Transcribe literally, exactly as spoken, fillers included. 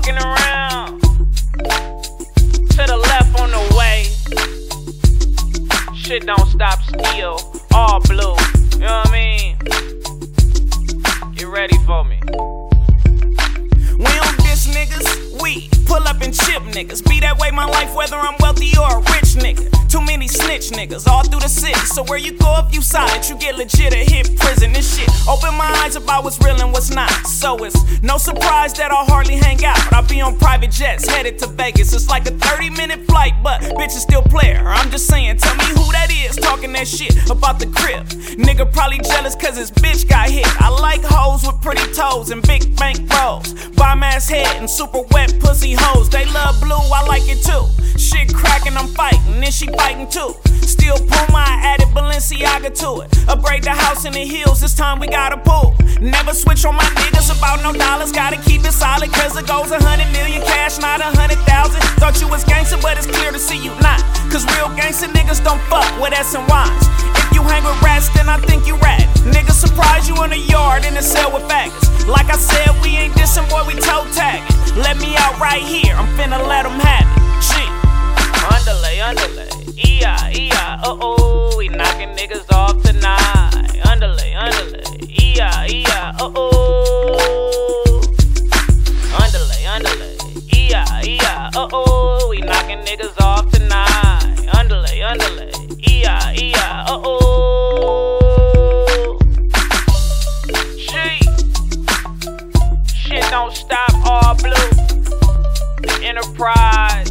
walking around. To the left on the way. Shit don't stop still. All blue. You know what I mean? Get ready for me. We don't diss niggas, we pull up and chip niggas. Be that way my life whether I'm wealthy or a rich nigga. Too many snitch niggas all through the city. So where you go if you solid, you get legit or hit prison and shit. Open my eyes about what's real and what's not. So it's no surprise that I hardly hang out. I be on private jets headed to Vegas. It's like a thirty minute flight, but bitch is still player. I'm just saying, tell me who that is talking that shit about the crib. Nigga probably jealous cause his bitch got hit. I like hoes with pretty toes and big bank rolls. Bomb ass head and super wet pussy hoes. They love blue, I like it too. Shit cracking, I'm fighting, then she fighting too. Still Puma, I added Balenciaga to it. Upgrade the house in the hills, this time we got a pool. Never switch on my niggas about no dollars. Gotta keep it solid, cause it goes a hundred million cash, not a hundred thousand. Thought you was gangster, but it's clear to see you not. Cause real gangster niggas don't fuck with S and Ys. If you hang with rats, then I think you rat. Niggas surprise you in the yard in the cell with faggots. Like I said, we ain't dissing, boy, we toe tagging. Let me out right here, I'm finna let them have it. Shit. Underlay, underlay, E I, E I, uh oh, we knocking niggas off tonight. Underlay, underlay, E I, E I, uh oh. Underlay, underlay, E I, E I, uh oh, we knocking niggas off tonight. Underlay, underlay, E I, E I, uh oh. Shit, shit don't stop, all blue. The Enterprise.